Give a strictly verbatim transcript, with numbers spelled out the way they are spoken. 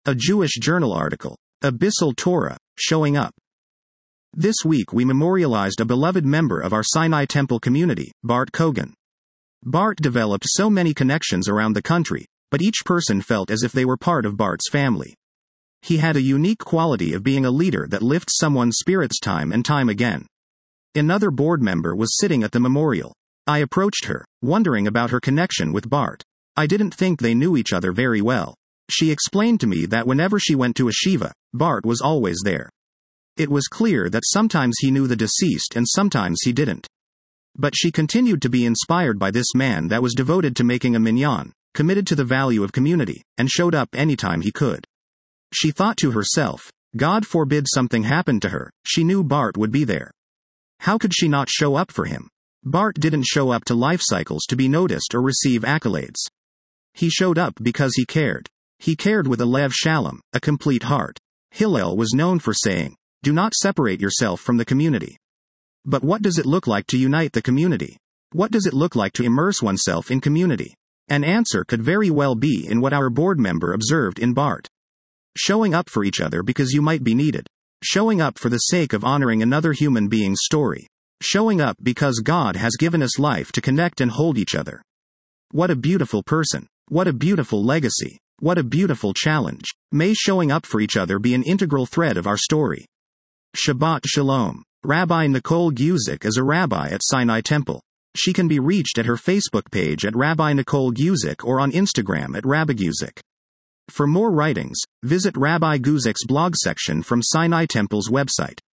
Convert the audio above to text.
A Jewish Journal article. Abyssal Torah, showing up. This week we memorialized a beloved member of our Sinai Temple community, Bart Kogan. Bart developed so many connections around the country, but each person felt as if they were part of Bart's family. He had a unique quality of being a leader that lifts someone's spirits time and time again. Another board member was sitting at the memorial. I approached her, wondering about her connection with Bart. I didn't think they knew each other very well. She explained to me that whenever she went to a shiva, Bart was always there. It was clear that sometimes he knew the deceased and sometimes he didn't. But she continued to be inspired by this man that was devoted to making a minyan, committed to the value of community, and showed up anytime he could. She thought to herself, God forbid something happened to her, she knew Bart would be there. How could she not show up for him? Bart didn't show up to life cycles to be noticed or receive accolades. He showed up because he cared. He cared with a lev shalom, a complete heart. Hillel was known for saying, do not separate yourself from the community. But what does it look like to unite the community? What does it look like to immerse oneself in community? An answer could very well be in what our board member observed in Bart. Showing up for each other because you might be needed. Showing up for the sake of honoring another human being's story. Showing up because God has given us life to connect and hold each other. What a beautiful person. What a beautiful legacy. What a beautiful challenge. May showing up for each other be an integral thread of our story. Shabbat Shalom. Rabbi Nicole Guzik is a rabbi at Sinai Temple. She can be reached at her Facebook page at Rabbi Nicole Guzik or on Instagram at Rabbi Guzik. For more writings, visit Rabbi Guzik's blog section from Sinai Temple's website.